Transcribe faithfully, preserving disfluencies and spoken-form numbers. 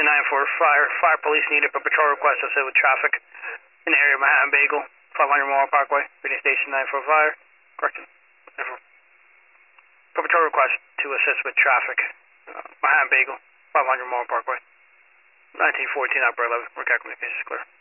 Station nine four, fire fire police needed for patrol request associated with traffic in the area of Manhattan Bagel, five hundred Memorial Parkway. Radio Station nine four fire. Correction. For patrol request to assist with traffic, uh, Manhattan Bagel, five hundred Memorial Parkway. nineteen fourteen, operator eleven. We're communications clear.